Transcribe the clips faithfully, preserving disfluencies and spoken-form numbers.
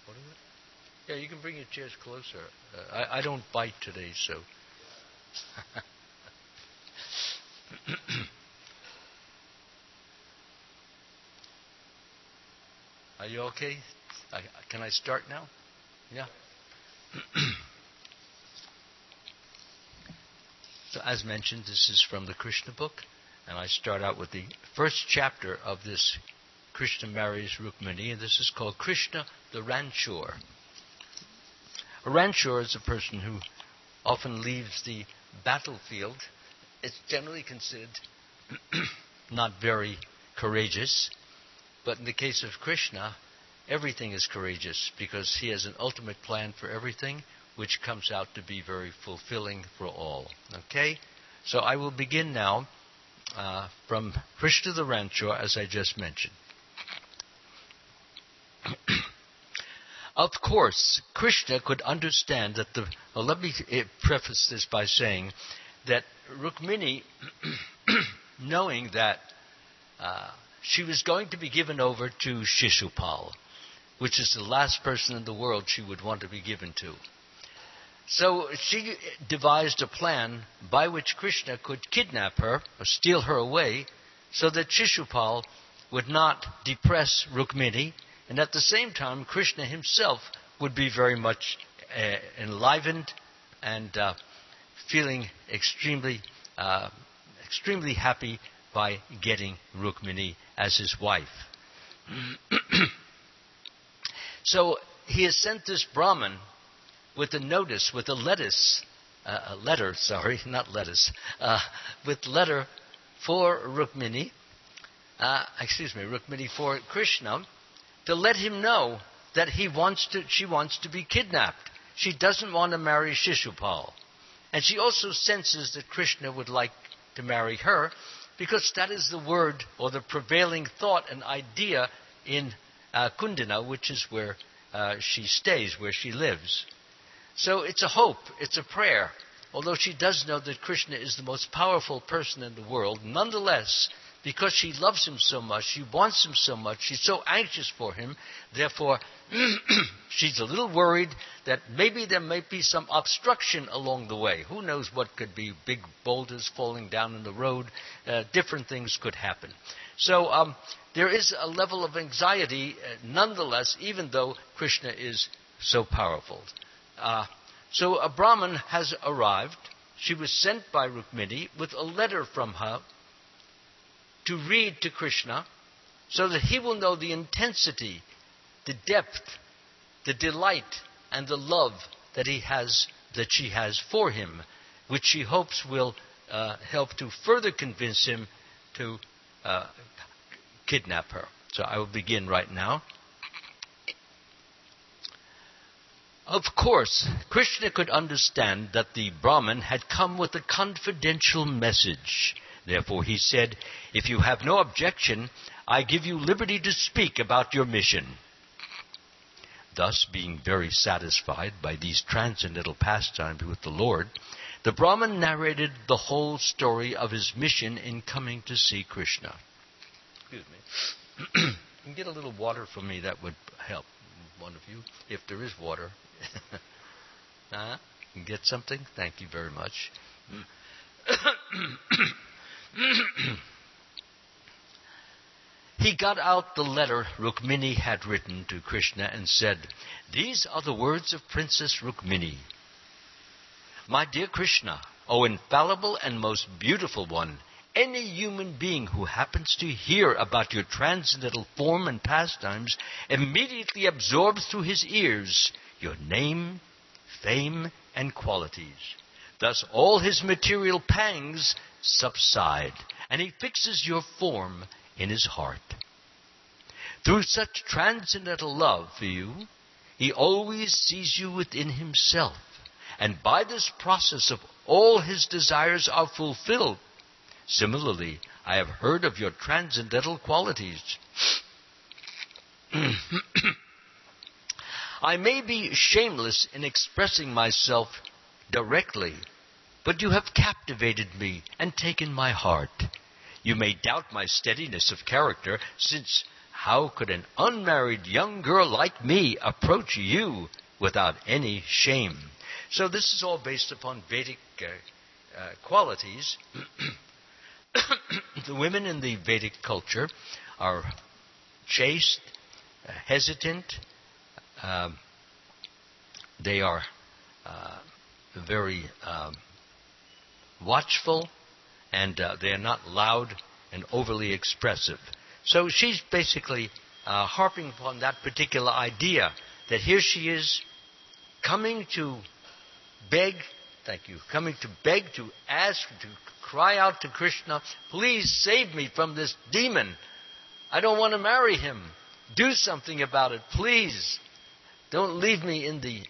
Yeah, you can bring your chairs closer. Uh, I, I don't bite today, so. Are you okay? I, can I start now? Yeah. So as mentioned, this is from the Krishna book, and I start out with the first chapter of this Krishna marries Rukmini, and this is called Krishna the Ranchor. A ranchor is a person who often leaves the battlefield. It's generally considered not very courageous, but in the case of Krishna, everything is courageous because he has an ultimate plan for everything, which comes out to be very fulfilling for all. Okay? So I will begin now uh, from Krishna the Ranchor, as I just mentioned. Of course, Krishna could understand that the... Well, let me preface this by saying that Rukmini, knowing that uh, she was going to be given over to Shishupal, which is the last person in the world she would want to be given to. So she devised a plan by which Krishna could kidnap her or steal her away so that Shishupal would not depress Rukmini, and at the same time Krishna himself would be very much uh, enlivened and uh, feeling extremely, uh, extremely happy by getting Rukmini as his wife. So he has sent this Brahmin with a notice, with a lettuce, uh, a letter, sorry, not lettuce, uh, with letter for Rukmini, uh, excuse me, Rukmini for Krishna, to let him know that he wants to, she wants to be kidnapped. She doesn't want to marry Shishupal. And she also senses that Krishna would like to marry her, because that is the word or the prevailing thought and idea in uh, Kundina, which is where uh, she stays, where she lives. So it's a hope, it's a prayer. Although she does know that Krishna is the most powerful person in the world, nonetheless, because she loves him so much, she wants him so much, she's so anxious for him, therefore she's a little worried that maybe there might be some obstruction along the way. Who knows what could be, big boulders falling down in the road, uh, different things could happen. So um, there is a level of anxiety uh, nonetheless, even though Krishna is so powerful. Uh, so a Brahmin has arrived. She was sent by Rukmini with a letter from her to read to Krishna so that he will know the intensity, the depth, the delight, and the love that he has, that she has for him, which she hopes will uh, help to further convince him to uh, kidnap her. So I will begin right now. Of course, Krishna could understand that the Brahmin had come with a confidential message. Therefore he said, "If you have no objection, I give you liberty to speak about your mission." Thus, being very satisfied by these transcendental pastimes with the Lord, the Brahmin narrated the whole story of his mission in coming to see Krishna. Excuse me. You can get a little water for me, that would help, one of you, if there is water. uh, you can get something? Thank you very much. He got out the letter Rukmini had written to Krishna and said, "These are the words of Princess Rukmini. My dear Krishna, O infallible and most beautiful one, any human being who happens to hear about your transcendental form and pastimes immediately absorbs through his ears your name, fame, and qualities. Thus all his material pangs subside, and he fixes your form in his heart. Through such transcendental love for you, he always sees you within himself, and by this process of all his desires are fulfilled. Similarly, I have heard of your transcendental qualities. I may be shameless in expressing myself directly, but you have captivated me and taken my heart. You may doubt my steadiness of character, since how could an unmarried young girl like me approach you without any shame? So this is all based upon Vedic uh, uh, qualities. The women in the Vedic culture are chaste, uh, hesitant. Um, they are uh, very um, watchful, and uh, they are not loud and overly expressive. So she's basically uh, harping upon that particular idea, that here she is coming to beg, thank you, coming to beg, to ask, to cry out to Krishna, please save me from this demon. I don't want to marry him. Do something about it, please. Don't leave me in the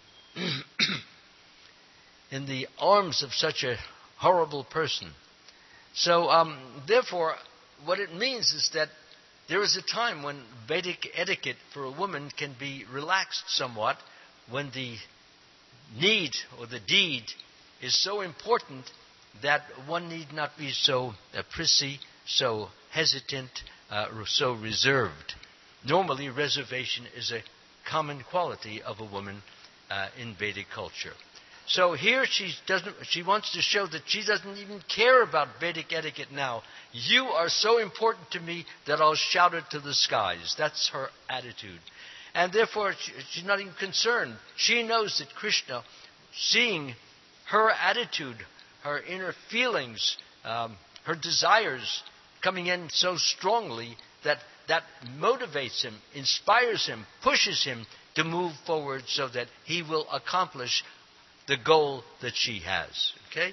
in the arms of such a horrible person. So, um, therefore, what it means is that there is a time when Vedic etiquette for a woman can be relaxed somewhat, when the need or the deed is so important that one need not be so uh, prissy, so hesitant, uh, so reserved. Normally, reservation is a common quality of a woman uh, in Vedic culture. So here she doesn't. She wants to show that she doesn't even care about Vedic etiquette now. You are so important to me that I'll shout it to the skies. That's her attitude. And therefore, she, she's not even concerned. She knows that Krishna, seeing her attitude, her inner feelings, um, her desires coming in so strongly, that that motivates him, inspires him, pushes him to move forward so that he will accomplish the goal that she has. Okay?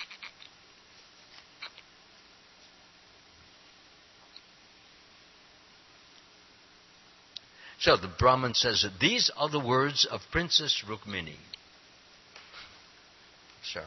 So the Brahman says that these are the words of Princess Rukmini. Sorry.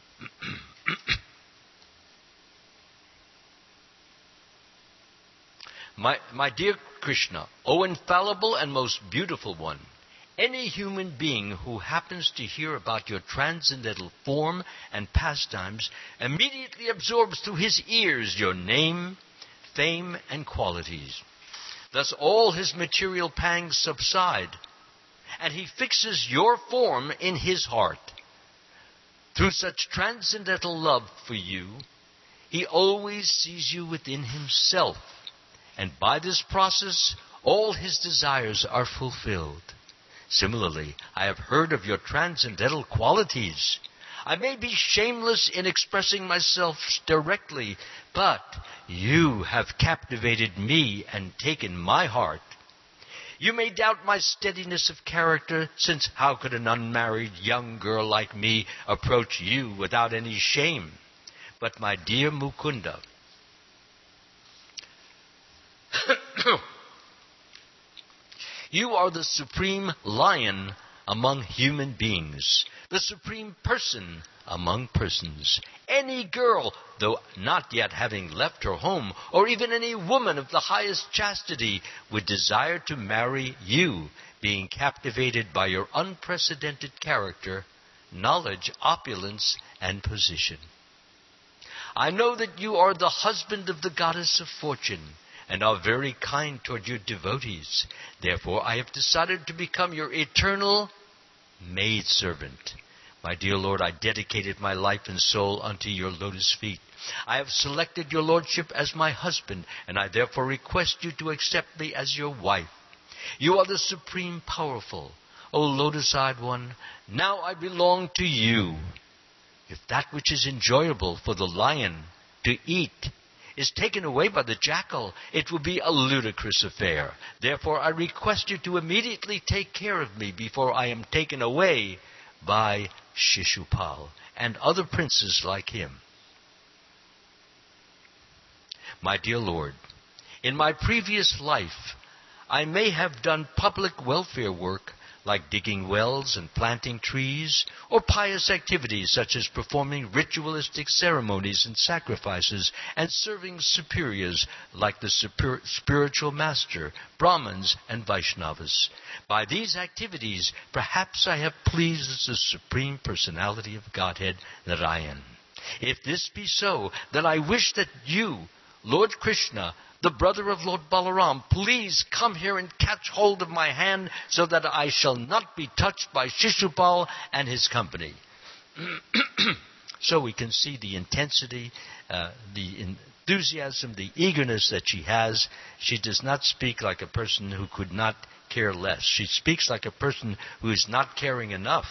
my, my dear Krishna, O infallible and most beautiful one, any human being who happens to hear about your transcendental form and pastimes immediately absorbs through his ears your name, fame, and qualities. Thus all his material pangs subside, and he fixes your form in his heart. Through such transcendental love for you, he always sees you within himself, and by this process all his desires are fulfilled. Similarly, I have heard of your transcendental qualities. I may be shameless in expressing myself directly, but you have captivated me and taken my heart. You may doubt my steadiness of character, since how could an unmarried young girl like me approach you without any shame? But my dear Mukunda, you are the supreme lion among human beings, the supreme person among persons. Any girl, though not yet having left her home, or even any woman of the highest chastity, would desire to marry you, being captivated by your unprecedented character, knowledge, opulence, and position. I know that you are the husband of the goddess of fortune, and are very kind toward your devotees. Therefore, I have decided to become your eternal maidservant. My dear Lord, I dedicated my life and soul unto your lotus feet. I have selected your lordship as my husband, and I therefore request you to accept me as your wife. You are the supreme powerful, O lotus-eyed one. Now I belong to you. If that which is enjoyable for the lion to eat is taken away by the jackal, it will be a ludicrous affair. Therefore, I request you to immediately take care of me before I am taken away by Shishupal and other princes like him. My dear Lord, in my previous life, I may have done public welfare work like digging wells and planting trees, or pious activities such as performing ritualistic ceremonies and sacrifices and serving superiors like the super- spiritual master, Brahmins, and Vaishnavas. By these activities, perhaps I have pleased the Supreme Personality of Godhead, Narayan. If this be so, then I wish that you, Lord Krishna, the brother of Lord Balaram, please come here and catch hold of my hand so that I shall not be touched by Shishupal and his company. So we can see the intensity, uh, the enthusiasm, the eagerness that she has. She does not speak like a person who could not care less. She speaks like a person who is not caring enough.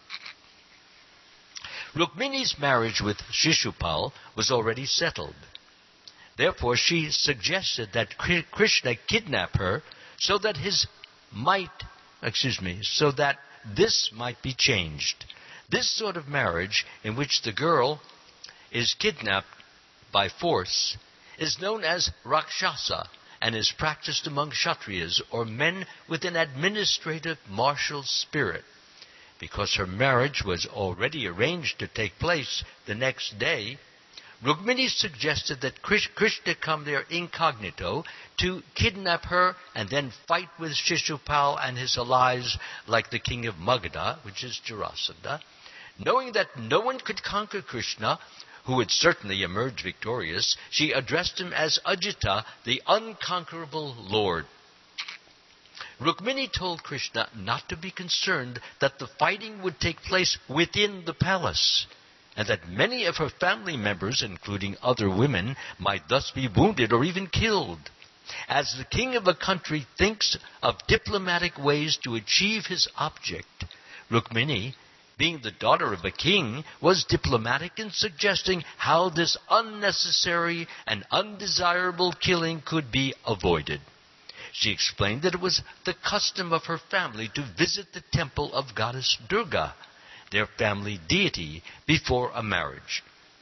Rukmini's marriage with Shishupal was already settled. Therefore, she suggested that Krishna kidnap her so that his might, excuse me, so that this might be changed. This sort of marriage, in which the girl is kidnapped by force, is known as Rakshasa and is practiced among Kshatriyas, or men with an administrative martial spirit. Because her marriage was already arranged to take place the next day, Rukmini suggested that Krishna come there incognito to kidnap her and then fight with Shishupal and his allies like the king of Magadha, which is Jarasandha. Knowing that no one could conquer Krishna, who would certainly emerge victorious, she addressed him as Ajita, the unconquerable Lord. Rukmini told Krishna not to be concerned that the fighting would take place within the palace, and that many of her family members, including other women, might thus be wounded or even killed. As the king of a country thinks of diplomatic ways to achieve his object, Rukmini, being the daughter of a king, was diplomatic in suggesting how this unnecessary and undesirable killing could be avoided. She explained that it was the custom of her family to visit the temple of goddess Durga, their family deity, before a marriage.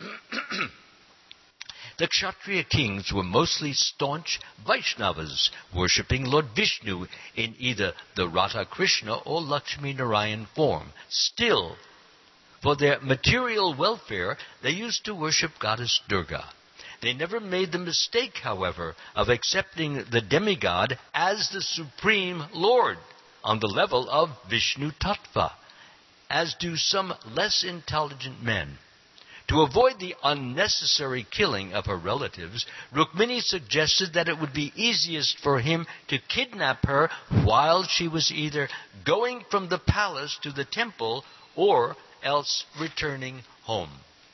The Kshatriya kings were mostly staunch Vaishnavas, worshipping Lord Vishnu in either the Radha Krishna or Lakshmi Narayan form. Still, for their material welfare, they used to worship goddess Durga. They never made the mistake, however, of accepting the demigod as the supreme Lord on the level of Vishnu Tattva, as do some less intelligent men. To avoid the unnecessary killing of her relatives, Rukmini suggested that it would be easiest for him to kidnap her while she was either going from the palace to the temple or else returning home.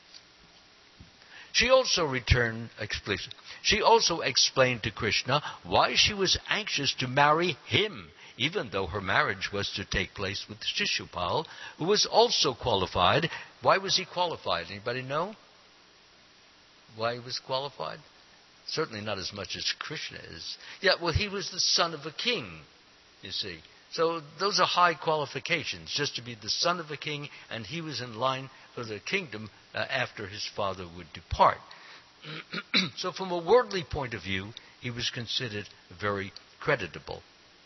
She also returned, explicit. She also explained to Krishna why she was anxious to marry him, even though her marriage was to take place with Shishupal, who was also qualified. Why was he qualified? Anybody know why he was qualified? Certainly not as much as Krishna is. Yeah, well, he was the son of a king, you see. So those are high qualifications, just to be the son of a king, and he was in line for the kingdom uh, after his father would depart. So from a worldly point of view, he was considered very creditable.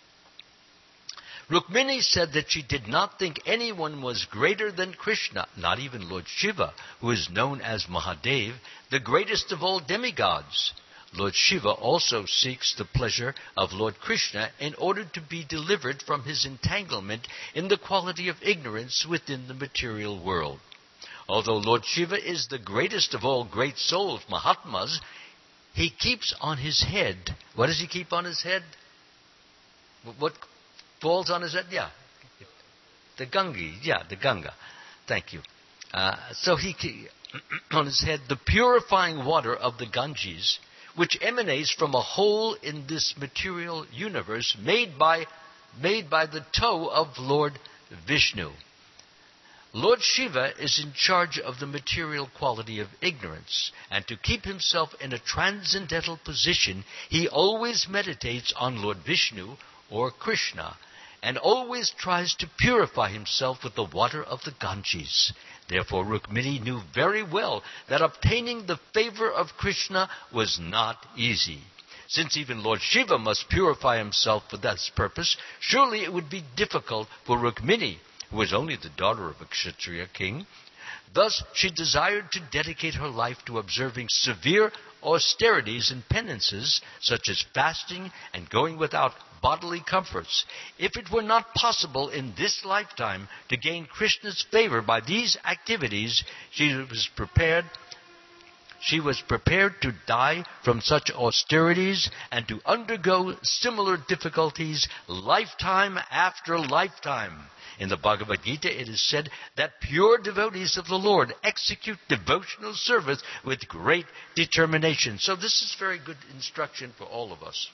Rukmini said that she did not think anyone was greater than Krishna, not even Lord Shiva, who is known as Mahadev, the greatest of all demigods. Lord Shiva also seeks the pleasure of Lord Krishna in order to be delivered from his entanglement in the quality of ignorance within the material world. Although Lord Shiva is the greatest of all great souls, Mahatmas, he keeps on his head. What does he keep on his head? What falls on his head? Yeah. The Gangi. Yeah, the Ganga. Thank you. Uh, so he, on his head, the purifying water of the Ganges, which emanates from a hole in this material universe made by, made by the toe of Lord Vishnu. Lord Shiva is in charge of the material quality of ignorance, and to keep himself in a transcendental position, he always meditates on Lord Vishnu or Krishna, and always tries to purify himself with the water of the Ganges. Therefore, Rukmini knew very well that obtaining the favor of Krishna was not easy. Since even Lord Shiva must purify himself for this purpose, surely it would be difficult for Rukmini, who was only the daughter of a Kshatriya king. Thus, she desired to dedicate her life to observing severe austerities and penances, such as fasting and going without bodily comforts. If it were not possible in this lifetime to gain Krishna's favor by these activities, she was prepared, she was prepared to die from such austerities and to undergo similar difficulties lifetime after lifetime. In the Bhagavad Gita, it is said that pure devotees of the Lord execute devotional service with great determination. So this is very good instruction for all of us.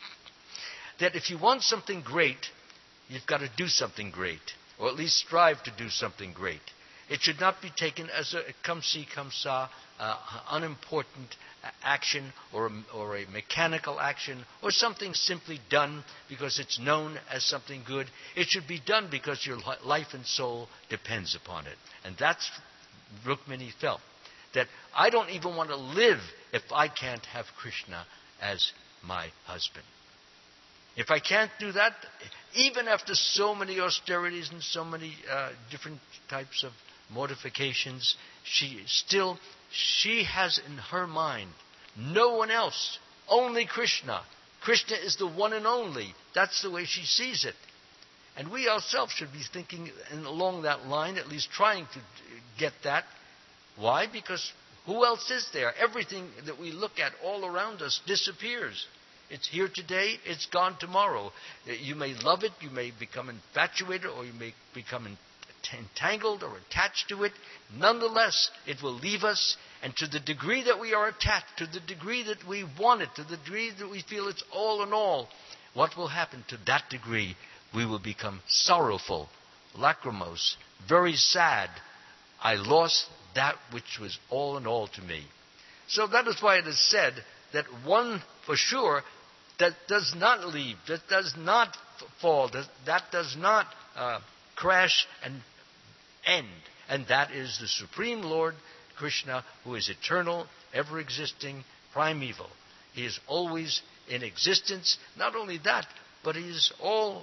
That if you want something great, you've got to do something great, or at least strive to do something great. It should not be taken as a come see, come saw, uh, unimportant action or a, or a mechanical action or something simply done because it's known as something good. It should be done because your life and soul depends upon it. And that's Rukmini felt. That I don't even want to live if I can't have Krishna as my husband. If I can't do that, even after so many austerities and so many uh, different types of mortifications, she still, she has in her mind no one else, only Krishna. Krishna is the one and only. That's the way she sees it. And we ourselves should be thinking in, along that line, at least trying to get that. Why? Because who else is there? Everything that we look at all around us disappears. It's here today, it's gone tomorrow. You may love it, you may become infatuated, or you may become entangled or attached to it. Nonetheless, it will leave us, and to the degree that we are attached, to the degree that we want it, to the degree that we feel it's all in all, what will happen to that degree? We will become sorrowful, lachrymose, very sad. I lost that which was all in all to me. So that is why it is said that one, for sure, that does not leave, that does not fall, that, that does not uh, crash and end. And that is the Supreme Lord, Krishna, who is eternal, ever-existing, primeval. He is always in existence. Not only that, but he is all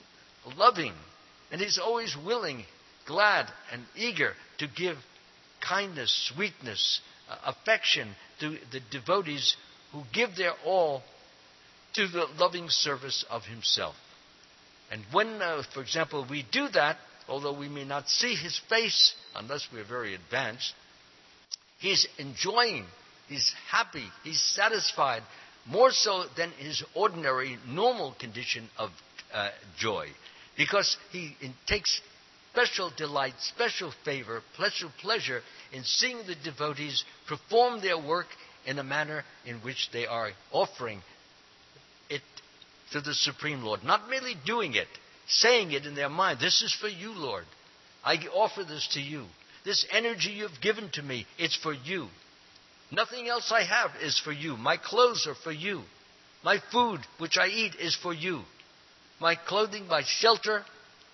loving. And he's always willing, glad, and eager to give kindness, sweetness, uh, affection to the devotees who give their all to the loving service of himself. And when, uh, for example, we do that, although we may not see his face unless we're very advanced, he's enjoying, he's happy, he's satisfied, more so than his ordinary, normal condition of uh, joy. Because he in, takes special delight, special favor, special pleasure in seeing the devotees perform their work in a manner in which they are offering it to the Supreme Lord. Not merely doing it, saying it in their mind. This is for you, Lord. I offer this to you. This energy you've given to me, it's for you. Nothing else I have is for you. My clothes are for you. My food, which I eat, is for you. My clothing, my shelter,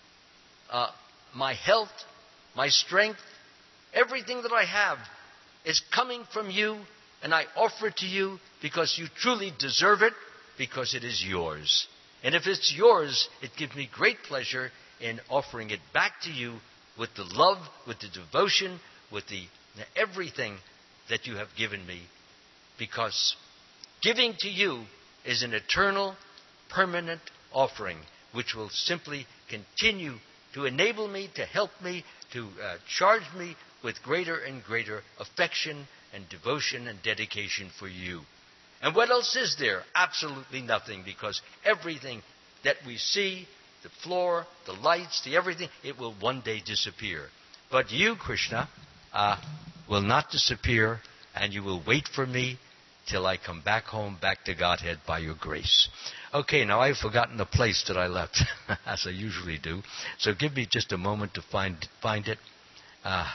uh, my health, my strength, everything that I have is coming from you, and I offer it to you because you truly deserve it, because it is yours. And if it's yours, it gives me great pleasure in offering it back to you with the love, with the devotion, with the everything that you have given me. Because giving to you is an eternal, permanent offering, which will simply continue to enable me, to help me, to uh, charge me with greater and greater affection and devotion and dedication for you. And what else is there? Absolutely nothing, because everything that we see, the floor, the lights, the everything, it will one day disappear. But you, Krishna, uh, will not disappear, and you will wait for me till I come back home, back to Godhead by your grace. Okay, now I've forgotten the place that I left, as I usually do. So give me just a moment to find find it. Uh,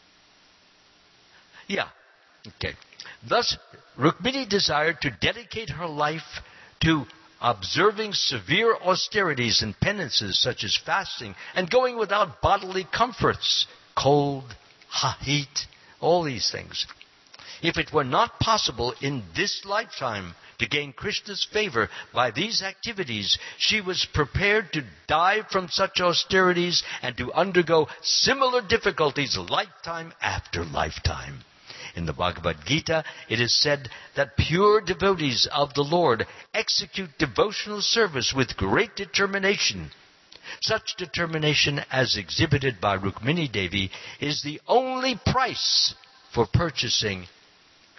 yeah, okay. Thus, Rukmini desired to dedicate her life to observing severe austerities and penances such as fasting and going without bodily comforts, cold, heat, all these things. If it were not possible in this lifetime to gain Krishna's favor by these activities, she was prepared to die from such austerities and to undergo similar difficulties lifetime after lifetime. In the Bhagavad Gita, it is said that pure devotees of the Lord execute devotional service with great determination. Such determination, as exhibited by Rukmini Devi, is the only price for purchasing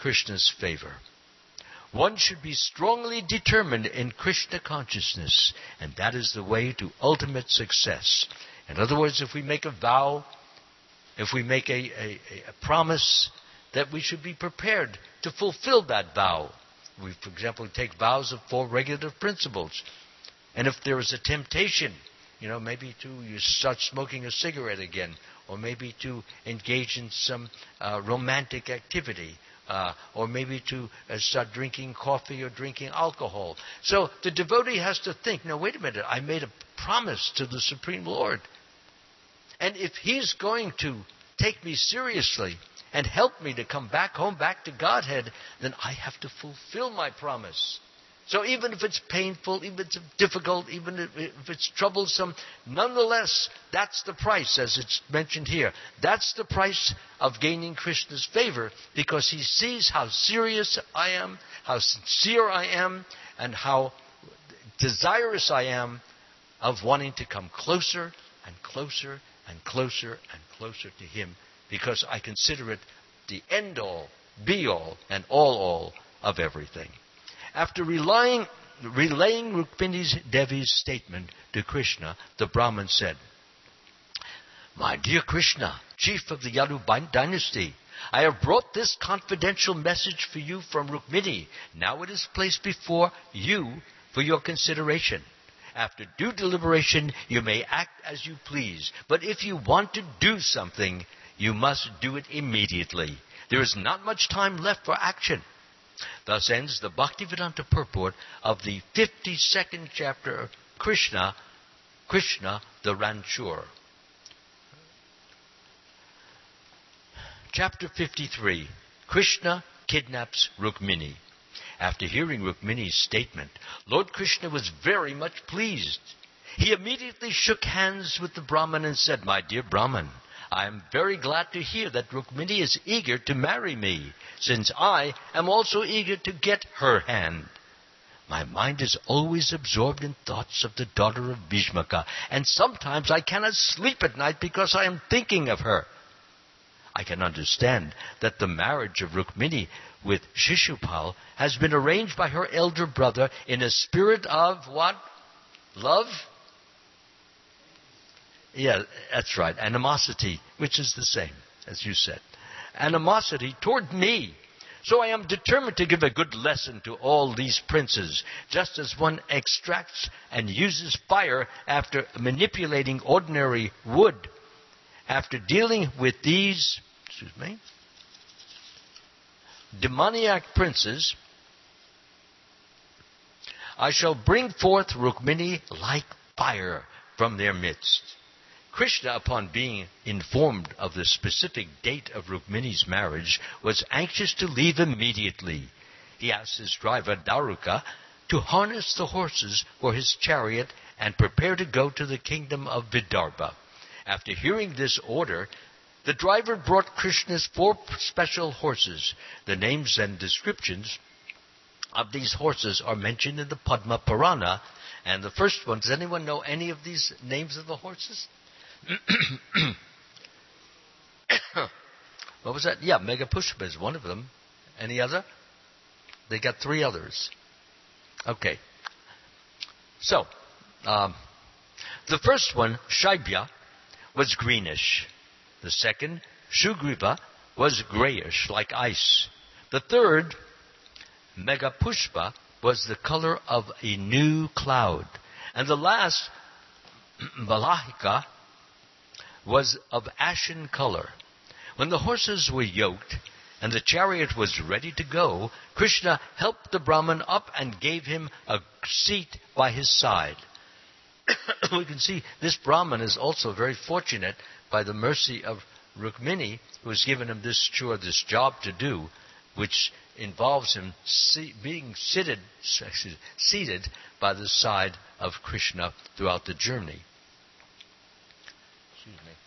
Krishna's favor. One should be strongly determined in Krishna consciousness, and that is the way to ultimate success. In other words, if we make a vow, if we make a, a, a promise, that we should be prepared to fulfill that vow. We, for example, take vows of four regulative principles. And if there is a temptation, you know, maybe to you start smoking a cigarette again, or maybe to engage in some uh, romantic activity, uh, or maybe to uh, start drinking coffee or drinking alcohol. So the devotee has to think, no, wait a minute, I made a promise to the Supreme Lord. And if He's going to take me seriously and help me to come back home, back to Godhead, then I have to fulfill my promise. So even if it's painful, even if it's difficult, even if it's troublesome, nonetheless, that's the price, as it's mentioned here. That's the price of gaining Krishna's favor, because He sees how serious I am, how sincere I am, and how desirous I am of wanting to come closer and closer and closer and closer to Him, because I consider it the end-all, be-all, and all-all of everything. After relying, relaying Rukmini Devi's statement to Krishna, the Brahmin said, "My dear Krishna, chief of the Yadu dynasty, I have brought this confidential message for you from Rukmini. Now it is placed before you for your consideration. After due deliberation, you may act as you please. But if you want to do something, you must do it immediately. There is not much time left for action." Thus ends the Bhaktivedanta purport of the fifty-second chapter of Krishna, Krishna the Ranchur. Chapter fifty-three. Krishna kidnaps Rukmini. After hearing Rukmini's statement, Lord Krishna was very much pleased. He immediately shook hands with the Brahman and said, "My dear Brahman, I am very glad to hear that Rukmini is eager to marry me, since I am also eager to get her hand. My mind is always absorbed in thoughts of the daughter of Bhishmaka, and sometimes I cannot sleep at night because I am thinking of her. I can understand that the marriage of Rukmini with Shishupal has been arranged by her elder brother in a spirit of what? Love? Yeah, that's right. Animosity, which is the same, as you said. Animosity toward me. So I am determined to give a good lesson to all these princes, just as one extracts and uses fire after manipulating ordinary wood. After dealing with these, excuse me, demoniac princes, I shall bring forth Rukmini like fire from their midst." Krishna, upon being informed of the specific date of Rukmini's marriage, was anxious to leave immediately. He asked his driver, Daruka, to harness the horses for his chariot and prepare to go to the kingdom of Vidarbha. After hearing this order, the driver brought Krishna's four special horses. The names and descriptions of these horses are mentioned in the Padma Purana. And the first one, does anyone know any of these names of the horses? What was that? Yeah, Megapushpa is one of them. Any other? They got three others. Okay. So, um, the first one, Shaibya, was greenish. The second, Shugriva, was grayish, like ice. The third, Megapushpa, was the color of a new cloud. And the last, Balahika, was of ashen color. When the horses were yoked and the chariot was ready to go, Krishna helped the Brahman up and gave him a seat by his side. We can see this Brahman is also very fortunate by the mercy of Rukmini, who has given him this chore, this job to do, which involves him see, being seated, seated by the side of Krishna throughout the journey. Excuse me.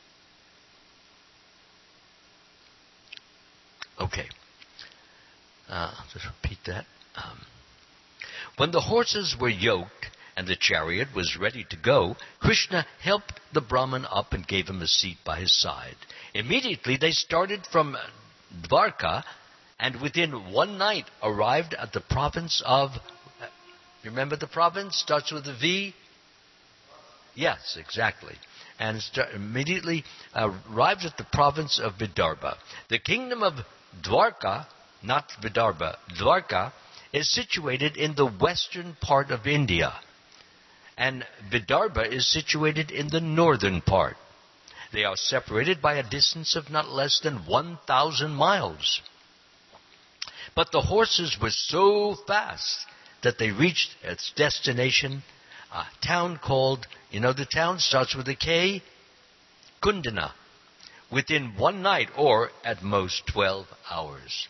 Okay. Uh, I'll just repeat that. Um, when the horses were yoked and the chariot was ready to go, Krishna helped the Brahman up and gave him a seat by his side. Immediately they started from Dwarka and within one night arrived at the province of... Remember the province? Starts with a V? Yes, exactly. And start, immediately uh, arrived at the province of Vidarbha. The kingdom of Dwarka, not Vidarbha, Dwarka, is situated in the western part of India. And Vidarbha is situated in the northern part. They are separated by a distance of not less than one thousand miles. But the horses were so fast that they reached its destination, a town called, you know the town starts with a K? Kundana, within one night or at most twelve hours.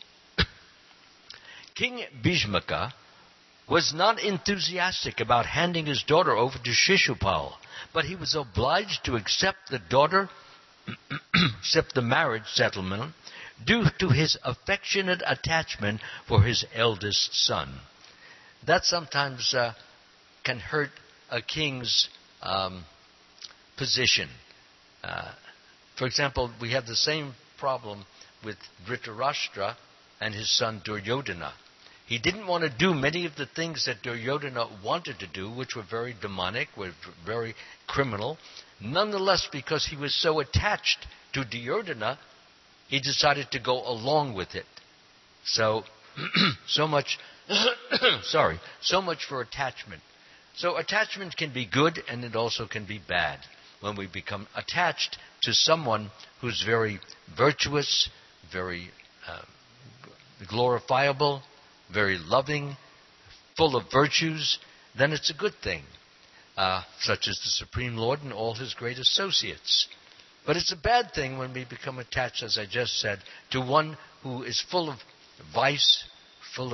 King Bhishmaka was not enthusiastic about handing his daughter over to Shishupal, but he was obliged to accept the daughter, accept the marriage settlement, due to his affectionate attachment for his eldest son. That sometimes uh, can hurt a king's um, position. Uh, for example, we have the same problem with Dhritarashtra and his son Duryodhana. He didn't want to do many of the things that Duryodhana wanted to do, which were very demonic, were very criminal. Nonetheless, because he was so attached to Duryodhana, he decided to go along with it. So, so much, sorry, so much for attachment. So attachment can be good and it also can be bad. When we become attached to someone who's very virtuous, very uh, glorifiable, very loving, full of virtues, then it's a good thing, uh, such as the Supreme Lord and all his great associates. But it's a bad thing when we become attached, as I just said, to one who is full of vice, full of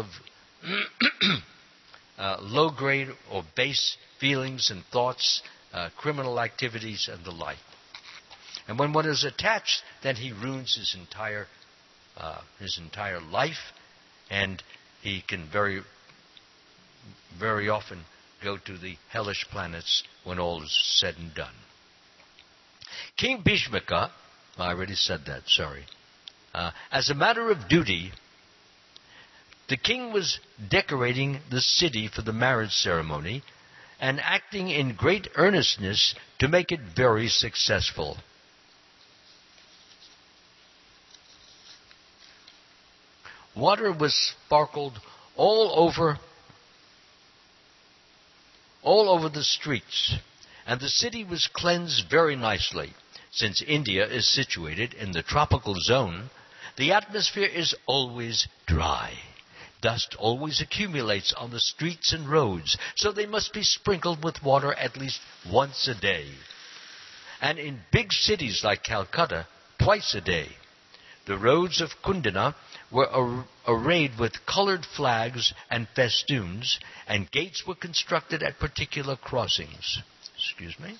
uh, low-grade or base feelings and thoughts, uh, criminal activities, and the like. And when one is attached, then he ruins his entire uh, his entire life, and he can very, very often go to the hellish planets when all is said and done. King Bhishmaka, I already said that, sorry. Uh, as a matter of duty, the king was decorating the city for the marriage ceremony and acting in great earnestness to make it very successful. Water was sparkled all over, all over the streets, and the city was cleansed very nicely. Since India is situated in the tropical zone, the atmosphere is always dry. Dust always accumulates on the streets and roads, so they must be sprinkled with water at least once a day. And in big cities like Calcutta, twice a day. The roads of Kundana were ar- arrayed with colored flags and festoons, and gates were constructed at particular crossings. Excuse me.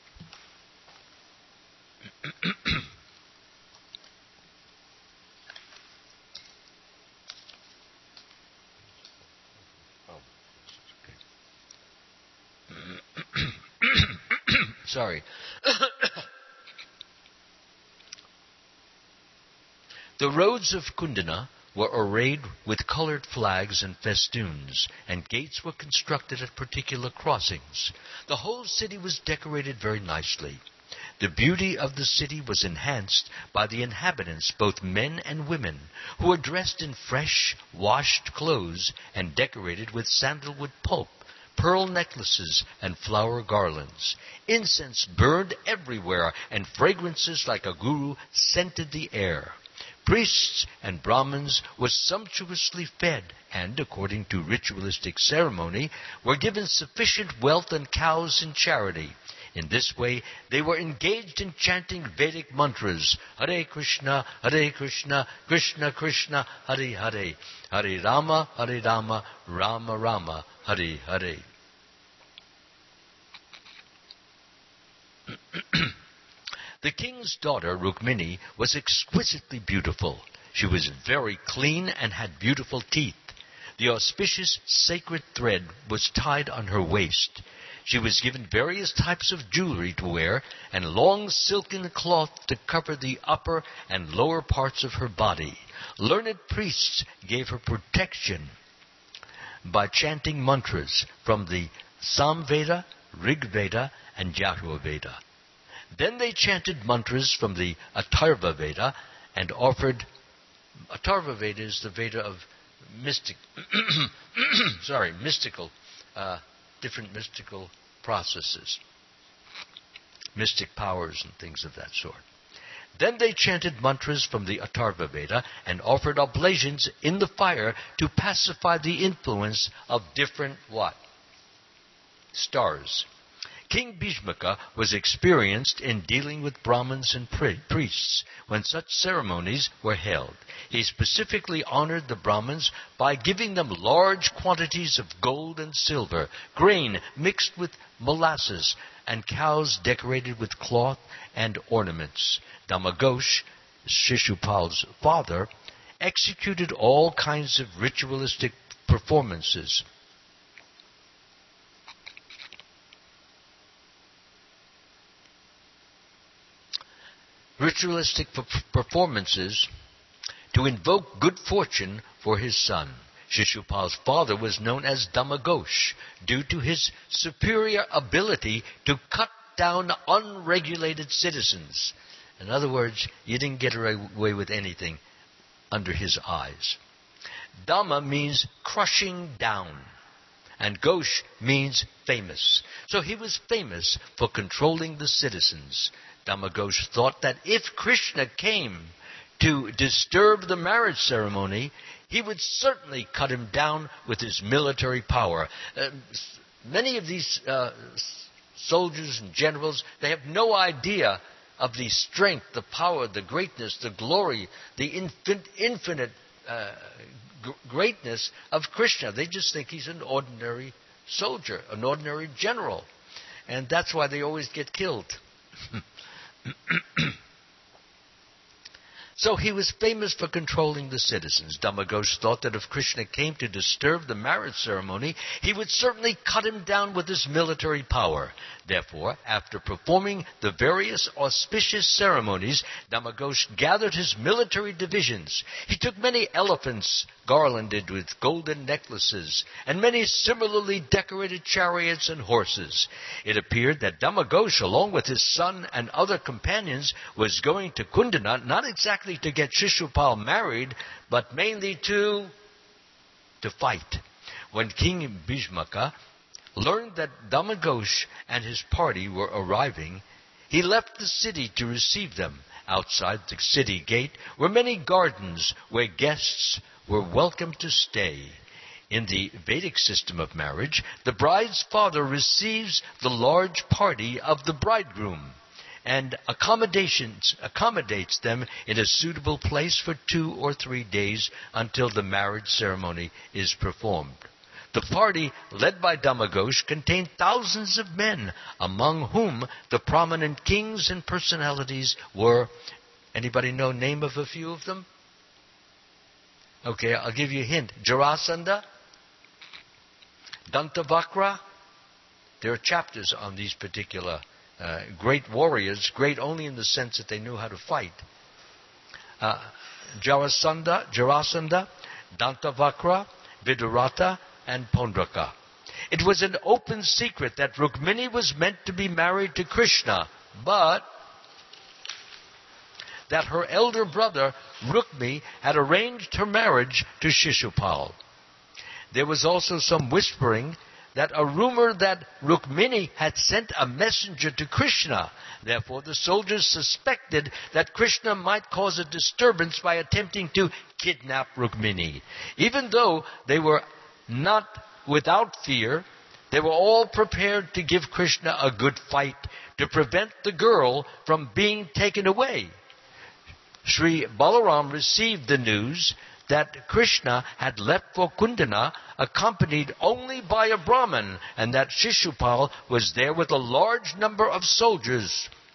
oh, okay. Sorry. The roads of Kundana were arrayed with colored flags and festoons, and gates were constructed at particular crossings. The whole city was decorated very nicely. The beauty of the city was enhanced by the inhabitants, both men and women, who were dressed in fresh, washed clothes and decorated with sandalwood pulp, pearl necklaces, and flower garlands. Incense burned everywhere, and fragrances like a guru scented the air. Priests and Brahmins were sumptuously fed and, according to ritualistic ceremony, were given sufficient wealth and cows in charity. In this way, they were engaged in chanting Vedic mantras, Hare Krishna, Hare Krishna, Krishna Krishna, Hare Hare, Hare Rama, Hare Rama, Rama Rama, Hare Hare. The king's daughter, Rukmini, was exquisitely beautiful. She was very clean and had beautiful teeth. The auspicious sacred thread was tied on her waist. She was given various types of jewelry to wear and long silken cloth to cover the upper and lower parts of her body. Learned priests gave her protection by chanting mantras from the Samveda, Rigveda, and Yajurveda. Then they chanted mantras from the Atharva Veda and offered... Atharva Veda is the Veda of mystic, sorry, mystical, uh, different mystical processes, mystic powers and things of that sort. Then they chanted mantras from the Atharva Veda and offered oblations in the fire to pacify the influence of different what? Stars. King Bhishmaka was experienced in dealing with Brahmins and pri- priests when such ceremonies were held. He specifically honored the Brahmins by giving them large quantities of gold and silver, grain mixed with molasses, and cows decorated with cloth and ornaments. Dhamaghosh, Shishupal's father, executed all kinds of ritualistic performances. Ritualistic p- performances to invoke good fortune for his son. Shishupal's father was known as Dhamaghosh due to his superior ability to cut down unregulated citizens. In other words, you didn't get away with anything under his eyes. Dhamma means crushing down, and Ghosh means famous. So he was famous for controlling the citizens. Dhamaghosh thought that if Krishna came to disturb the marriage ceremony, he would certainly cut him down with his military power. Uh, many of these uh, soldiers and generals, they have no idea of the strength, the power, the greatness, the glory, the infin- infinite uh, g- greatness of Krishna. They just think he's an ordinary soldier, an ordinary general. And that's why they always get killed. So he was famous for controlling the citizens. Dhamaghosh thought that if Krishna came to disturb the marriage ceremony, he would certainly cut him down with his military power. Therefore, after performing the various auspicious ceremonies, Dhamaghosh gathered his military divisions. He took many elephants garlanded with golden necklaces, and many similarly decorated chariots and horses. It appeared that Dhamaghosh, along with his son and other companions, was going to Kundana, not exactly to get Shishupal married, but mainly to, to fight. When King Bhishmaka learned that Dhamaghosh and his party were arriving, he left the city to receive them. Outside the city gate were many gardens where guests were welcome to stay. In the Vedic system of marriage, the bride's father receives the large party of the bridegroom and accommodations accommodates them in a suitable place for two or three days until the marriage ceremony is performed. The party, led by Dhamaghosh, contained thousands of men, among whom the prominent kings and personalities were. Anybody know name of a few of them? Okay, I'll give you a hint. Jarasandha, Dantavakra. There are chapters on these particular uh, great warriors, great only in the sense that they knew how to fight. Uh, Jarasandha, Jarasandha, Dantavakra, Vidurata, and Pondraka. It was an open secret that Rukmini was meant to be married to Krishna, but that her elder brother, Rukmi, had arranged her marriage to Shishupal. There was also some whispering that a rumor that Rukmini had sent a messenger to Krishna. Therefore, the soldiers suspected that Krishna might cause a disturbance by attempting to kidnap Rukmini. Even though they were not without fear, they were all prepared to give Krishna a good fight to prevent the girl from being taken away. Sri Balaram received the news that Krishna had left for Kundana accompanied only by a Brahmin, and that Shishupal was there with a large number of soldiers.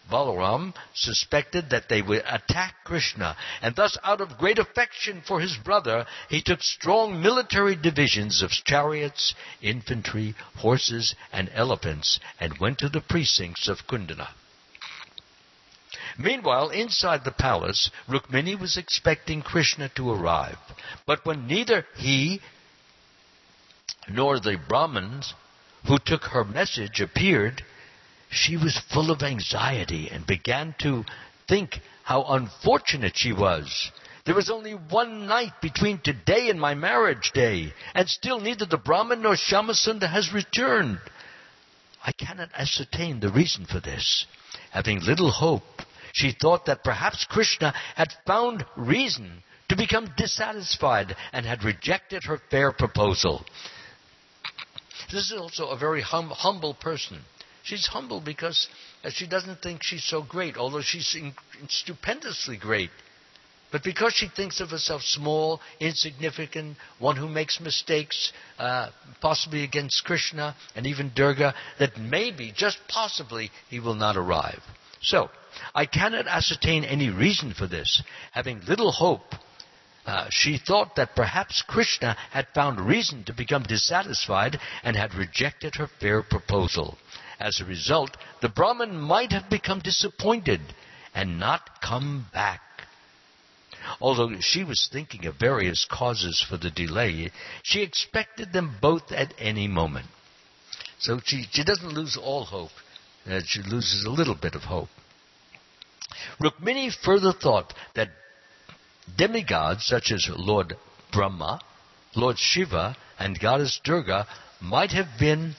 Balaram suspected that they would attack Krishna, and thus out of great affection for his brother, he took strong military divisions of chariots, infantry, horses, and elephants, and went to the precincts of Kundana. Meanwhile, inside the palace, Rukmini was expecting Krishna to arrive. But when neither he nor the Brahmins who took her message appeared, she was full of anxiety and began to think how unfortunate she was. There was only one night between today and my marriage day, and still neither the Brahmin nor Shyamasundar has returned. I cannot ascertain the reason for this. Having little hope, she thought that perhaps Krishna had found reason to become dissatisfied and had rejected her fair proposal. This is also a very hum- humble person. She's humble because she doesn't think she's so great, although she's in- stupendously great. But because she thinks of herself small, insignificant, one who makes mistakes, uh, possibly against Krishna and even Durga, that maybe, just possibly, he will not arrive. So, I cannot ascertain any reason for this. Having little hope, uh, she thought that perhaps Krishna had found reason to become dissatisfied and had rejected her fair proposal. As a result, the Brahmin might have become disappointed and not come back. Although she was thinking of various causes for the delay, she expected them both at any moment. So she, she doesn't lose all hope. Uh, she loses a little bit of hope. Rukmini further thought that demigods such as Lord Brahma, Lord Shiva, and Goddess Durga might have been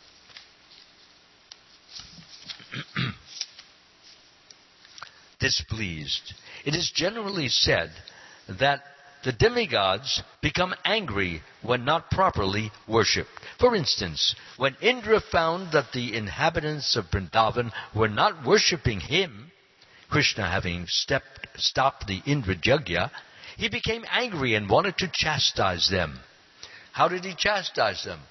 displeased. It is generally said that the demigods become angry when not properly worshipped. For instance, when Indra found that the inhabitants of Vrindavan were not worshipping him, Krishna having stepped, stopped the Indra Yajna, he became angry and wanted to chastise them. How did he chastise them?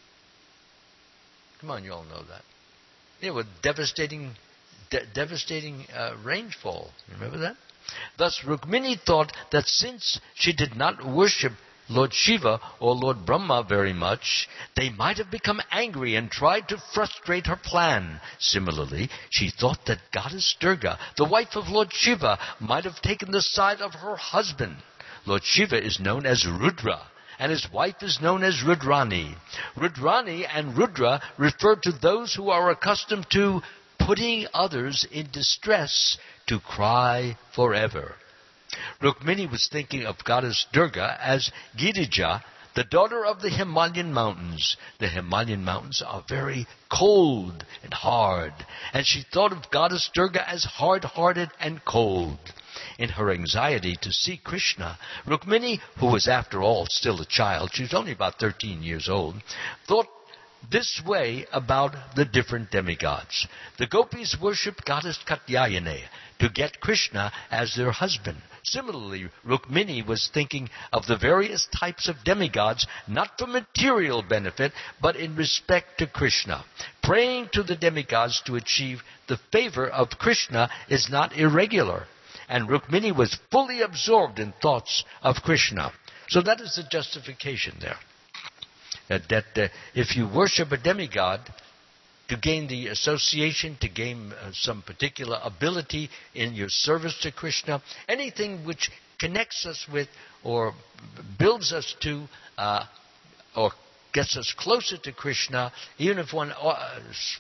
Come on, you all know that. Yeah, with devastating, de- devastating uh, rainfall. Remember that? Thus, Rukmini thought that since she did not worship Lord Shiva or Lord Brahma very much, they might have become angry and tried to frustrate her plan. Similarly, she thought that Goddess Durga, the wife of Lord Shiva, might have taken the side of her husband. Lord Shiva is known as Rudra, and his wife is known as Rudrani. Rudrani and Rudra refer to those who are accustomed to putting others in distress to cry forever. Rukmini was thinking of Goddess Durga as Girija, the daughter of the Himalayan mountains. The Himalayan mountains are very cold and hard, and she thought of Goddess Durga as hard-hearted and cold. In her anxiety to see Krishna, Rukmini, who was after all still a child, she was only about thirteen years old, thought this way about the different demigods. The gopis worshipped Goddess Katyayani to get Krishna as their husband. Similarly, Rukmini was thinking of the various types of demigods, not for material benefit, but in respect to Krishna. Praying to the demigods to achieve the favor of Krishna is not irregular, and Rukmini was fully absorbed in thoughts of Krishna. So that is the justification there. That, that uh, if you worship a demigod to gain the association, to gain uh, some particular ability in your service to Krishna, anything which connects us with or builds us to uh, or gets us closer to Krishna, even if one uh,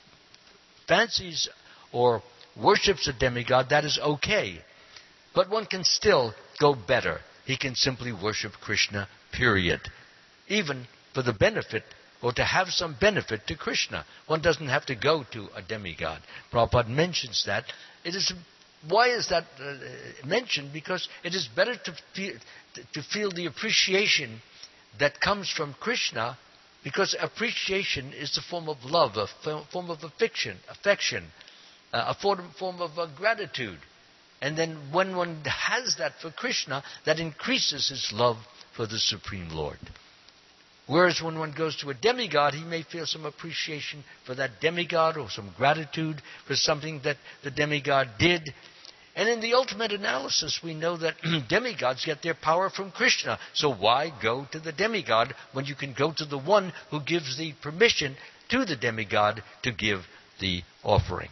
fancies or worships a demigod, that is okay. But one can still go better. He can simply worship Krishna, period. Even for the benefit, or to have some benefit to Krishna. One doesn't have to go to a demigod. Prabhupada mentions that. It is, why is that uh, mentioned? Because it is better to feel, to feel the appreciation that comes from Krishna, because appreciation is a form of love, a form of affection, affection, uh, a form, form of uh, gratitude. And then when one has that for Krishna, that increases his love for the Supreme Lord. Whereas when one goes to a demigod, he may feel some appreciation for that demigod or some gratitude for something that the demigod did. And in the ultimate analysis, we know that demigods get their power from Krishna. So why go to the demigod when you can go to the one who gives the permission to the demigod to give the offering?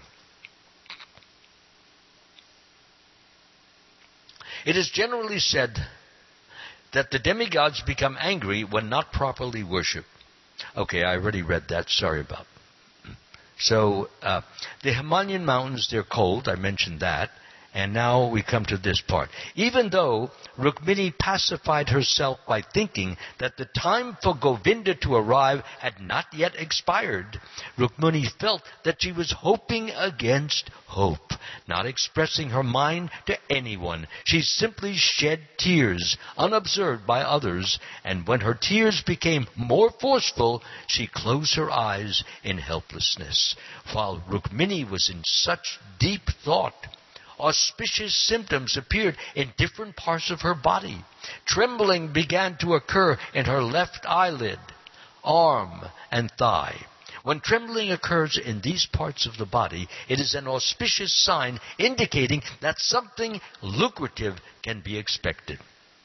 It is generally said that the demigods become angry when not properly worshipped. Okay, I already read that. Sorry about it. So, uh, the Himalayan mountains, they're cold. I mentioned that. And now we come to this part. Even though Rukmini pacified herself by thinking that the time for Govinda to arrive had not yet expired, Rukmini felt that she was hoping against hope, not expressing her mind to anyone. She simply shed tears, unobserved by others, and when her tears became more forceful, she closed her eyes in helplessness. While Rukmini was in such deep thought, auspicious symptoms appeared in different parts of her body. Trembling began to occur in her left eyelid, arm, and thigh. When trembling occurs in these parts of the body, it is an auspicious sign indicating that something lucrative can be expected.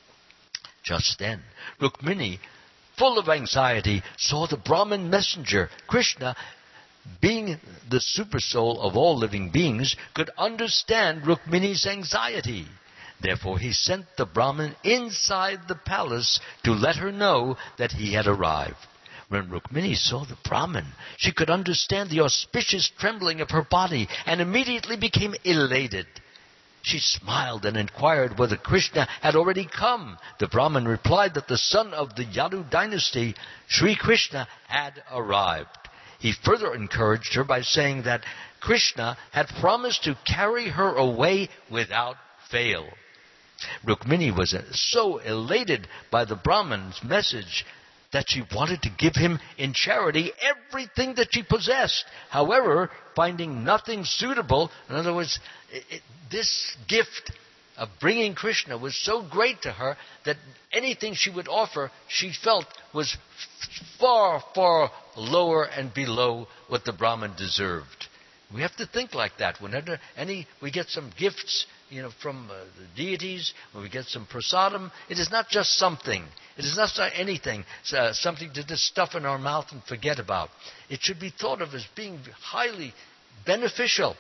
Just then, Rukmini, full of anxiety, saw the Brahmin messenger, Krishna, being the supersoul of all living beings, could understand Rukmini's anxiety. Therefore he sent the Brahmin inside the palace to let her know that he had arrived. When Rukmini saw the Brahmin, she could understand the auspicious trembling of her body and immediately became elated. She smiled and inquired whether Krishna had already come. The Brahmin replied that the son of the Yadu dynasty, Sri Krishna, had arrived. He further encouraged her by saying that Krishna had promised to carry her away without fail. Rukmini was so elated by the Brahman's message that she wanted to give him in charity everything that she possessed. However, finding nothing suitable, in other words, it, it, this gift of bringing Krishna was so great to her that anything she would offer, she felt was far, far lower and below what the Brahmin deserved. We have to think like that. Whenever any, we get some gifts, you know, from uh, the deities, when we get some prasadam, it is not just something. It is not anything, uh, something to just stuff in our mouth and forget about. It should be thought of as being highly beneficial.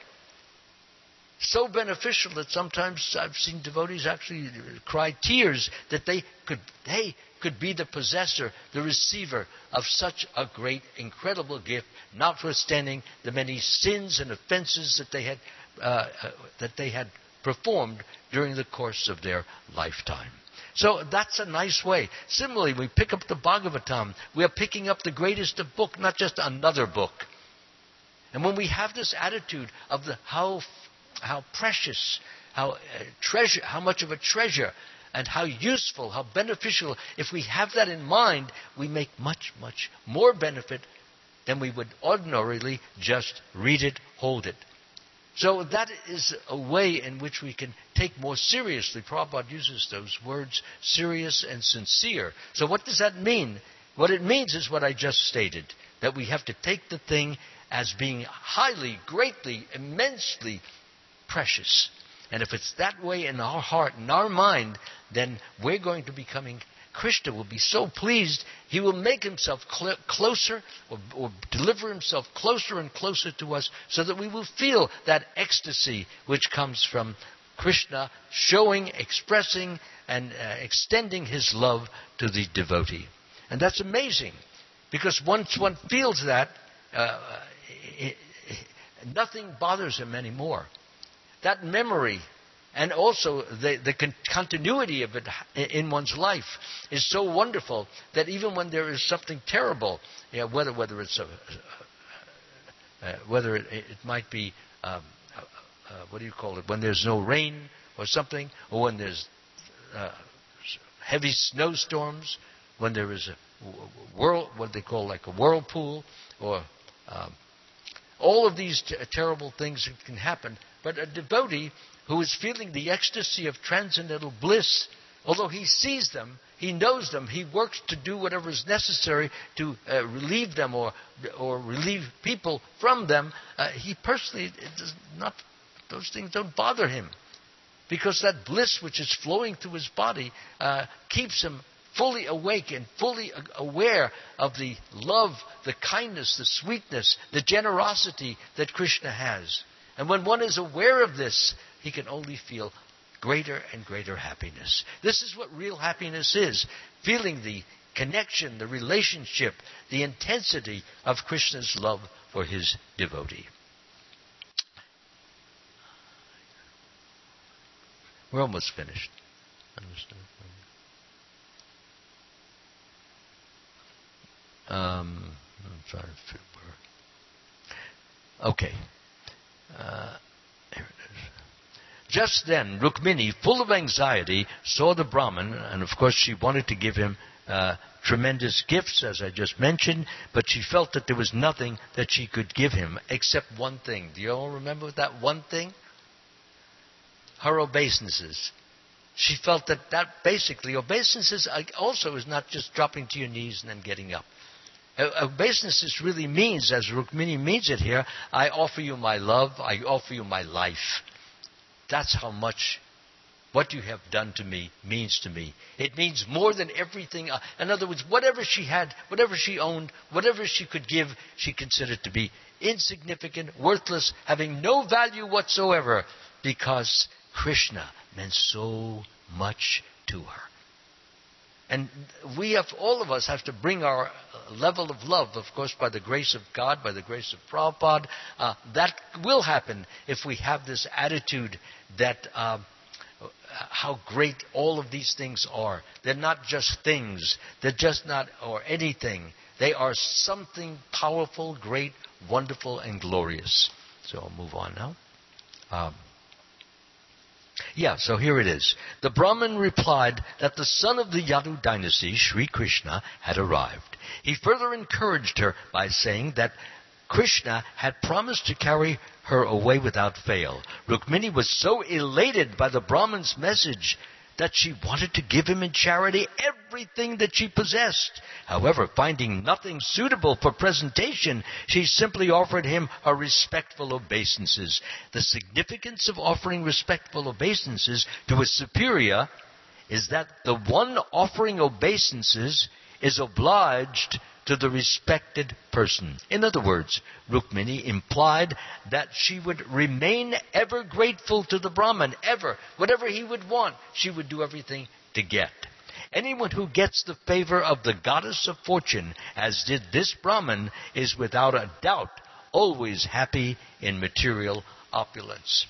So beneficial that sometimes I've seen devotees actually cry tears that they could they could be the possessor, the receiver of such a great, incredible gift, notwithstanding the many sins and offenses that they had uh, uh, that they had performed during the course of their lifetime. So that's a nice way. Similarly, we pick up the Bhagavatam. We are picking up the greatest of book, not just another book. And when we have this attitude of the how how precious, how uh, treasure, how much of a treasure, and how useful, how beneficial. If we have that in mind, we make much, much more benefit than we would ordinarily just read it, hold it. So that is a way in which we can take more seriously. Prabhupada uses those words, serious and sincere. So what does that mean? What it means is what I just stated, that we have to take the thing as being highly, greatly, immensely precious. And if it's that way in our heart, in our mind, then we're going to be coming. Krishna will be so pleased, he will make himself cl- closer or, or deliver himself closer and closer to us so that we will feel that ecstasy which comes from Krishna showing, expressing, and uh, extending his love to the devotee. And that's amazing, because once one feels that, uh, it, it, nothing bothers him anymore. That memory and also the, the con- continuity of it in one's life is so wonderful that even when there is something terrible, you know, whether whether it's a, uh, whether it, it might be um, uh, uh, what do you call it? When there's no rain or something, or when there's uh, heavy snowstorms, when there is a whirl, what they call like a whirlpool, or um, all of these t- terrible things can happen. But a devotee who is feeling the ecstasy of transcendental bliss Although he sees them, he knows them, he works to do whatever is necessary to uh, relieve them or or relieve people from them, uh, he personally, it does not, those things don't bother him. Because that bliss which is flowing through his body uh, keeps him fully awake and fully aware of the love, the kindness, the sweetness, the generosity that Krishna has. And when one is aware of this, he can only feel greater and greater happiness. This is what real happiness is. Feeling the connection, the relationship, the intensity of Krishna's love for his devotee. We're almost finished. Um, I'm trying to figure. Okay. Uh, here it is. Just then, Rukmini, full of anxiety, saw the Brahmin, and of course she wanted to give him uh, tremendous gifts, as I just mentioned, but she felt that there was nothing that she could give him except one thing. Do you all remember that one thing? Her obeisances. She felt that that basically, obeisances also is not just dropping to your knees and then getting up. Obeisances really means, as Rukmini means it here, I offer you my love, I offer you my life. That's how much what you have done to me means to me. It means more than everything. In other words, whatever she had, whatever she owned, whatever she could give, she considered to be insignificant, worthless, having no value whatsoever, because Krishna meant so much to her. And we have, all of us have to bring our level of love, of course, by the grace of God, by the grace of Prabhupada. Uh, that will happen if we have this attitude that uh, how great all of these things are. They're not just things. They're just not, or anything. They are something powerful, great, wonderful, and glorious. So I'll move on now. Um, Yeah, so here it is. The Brahmin replied that the son of the Yadu dynasty, Sri Krishna, had arrived. He further encouraged her by saying that Krishna had promised to carry her away without fail. Rukmini was so elated by the Brahmin's message that she wanted to give him in charity everything that she possessed. However, finding nothing suitable for presentation, she simply offered him her respectful obeisances. The significance of offering respectful obeisances to a superior is that the one offering obeisances is obliged to the respected person. In other words, Rukmini implied that she would remain ever grateful to the Brahman, ever. Whatever he would want, she would do everything to get. Anyone who gets the favor of the goddess of fortune, as did this Brahman, is without a doubt always happy in material opulence.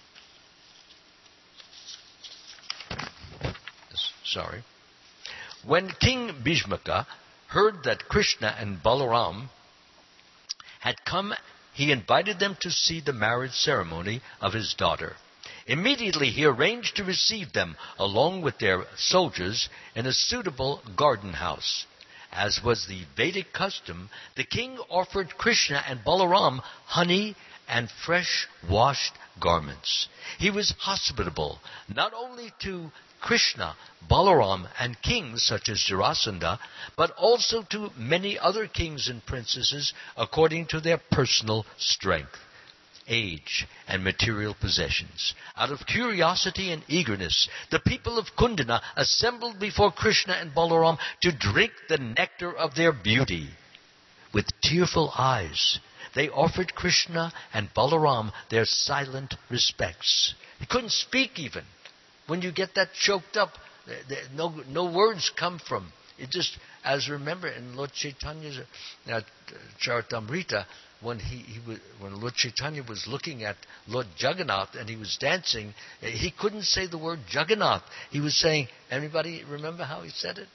Sorry. When King Bhishmaka heard that Krishna and Balaram had come, he invited them to see the marriage ceremony of his daughter. Immediately he arranged to receive them, along with their soldiers, in a suitable garden house. As was the Vedic custom, the king offered Krishna and Balaram honey and fresh-washed garments. He was hospitable, not only to Krishna, Balaram, and kings such as Jarasandha, but also to many other kings and princesses according to their personal strength, age, and material possessions. Out of curiosity and eagerness, the people of Kundana assembled before Krishna and Balaram to drink the nectar of their beauty. With tearful eyes, they offered Krishna and Balaram their silent respects. They couldn't speak even. When you get that choked up, no, no words come from. It just, as remember in Lord Chaitanya's uh, Charitamrita, when he, he was, when Lord Chaitanya was looking at Lord Jagannath and he was dancing, he couldn't say the word Jagannath. He was saying, anybody remember how he said it?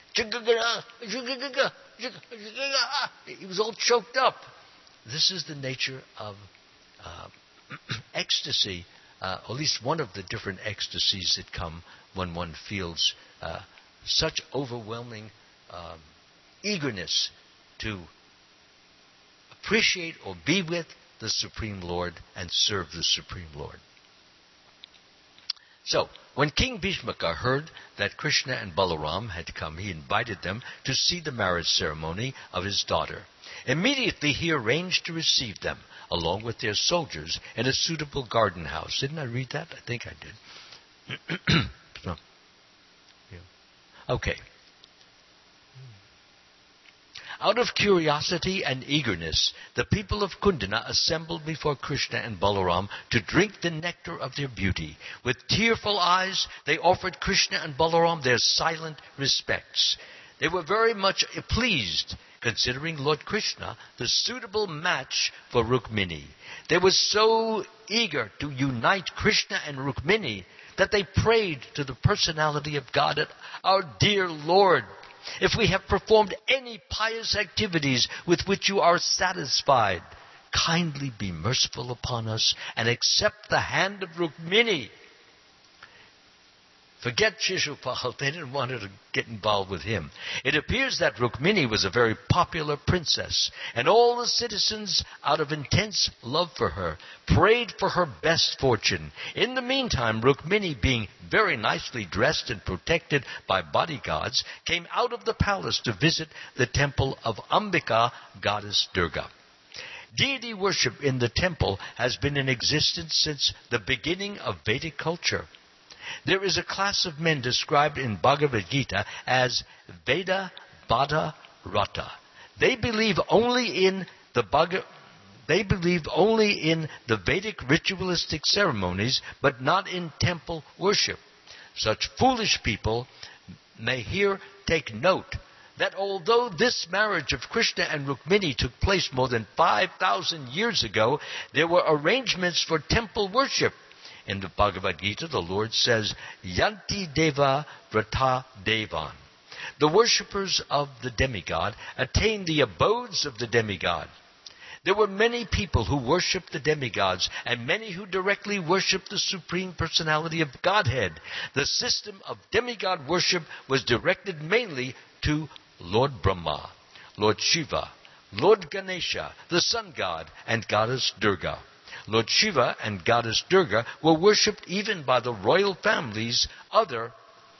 He was all choked up. This is the nature of uh, ecstasy. Uh, at least one of the different ecstasies that come when one feels uh, such overwhelming um, eagerness to appreciate or be with the Supreme Lord and serve the Supreme Lord. So, when King Bhishmaka heard that Krishna and Balaram had come, he invited them to see the marriage ceremony of his daughter. Immediately he arranged to receive them, along with their soldiers, in a suitable garden house. Didn't I read that? I think I did. so, yeah. Okay. Out of curiosity and eagerness, the people of Kundana assembled before Krishna and Balaram to drink the nectar of their beauty. With tearful eyes, they offered Krishna and Balaram their silent respects. They were very much pleased, considering Lord Krishna the suitable match for Rukmini. They were so eager to unite Krishna and Rukmini that they prayed to the personality of God, "Our dear Lord, if we have performed any pious activities with which you are satisfied, kindly be merciful upon us and accept the hand of Rukmini." Forget Shishupal, they didn't want her to get involved with him. It appears that Rukmini was a very popular princess, and all the citizens, out of intense love for her, prayed for her best fortune. In the meantime, Rukmini, being very nicely dressed and protected by bodyguards, came out of the palace to visit the temple of Ambika, goddess Durga. Deity worship in the temple has been in existence since the beginning of Vedic culture. There is a class of men described in Bhagavad Gita as Veda Bada Rata. They believe only in the Bhagavad They believe only in the Vedic ritualistic ceremonies, but not in temple worship. Such foolish people may here take note that although this marriage of Krishna and Rukmini took place more than five thousand years ago, there were arrangements for temple worship. In the Bhagavad Gita, the Lord says, "Yanti Deva Vrata Devan." The worshippers of the demigod attain the abodes of the demigod. There were many people who worshipped the demigods, and many who directly worshipped the Supreme Personality of Godhead. The system of demigod worship was directed mainly to Lord Brahma, Lord Shiva, Lord Ganesha, the sun god, and goddess Durga. Lord Shiva and goddess Durga were worshipped even by the royal families. Other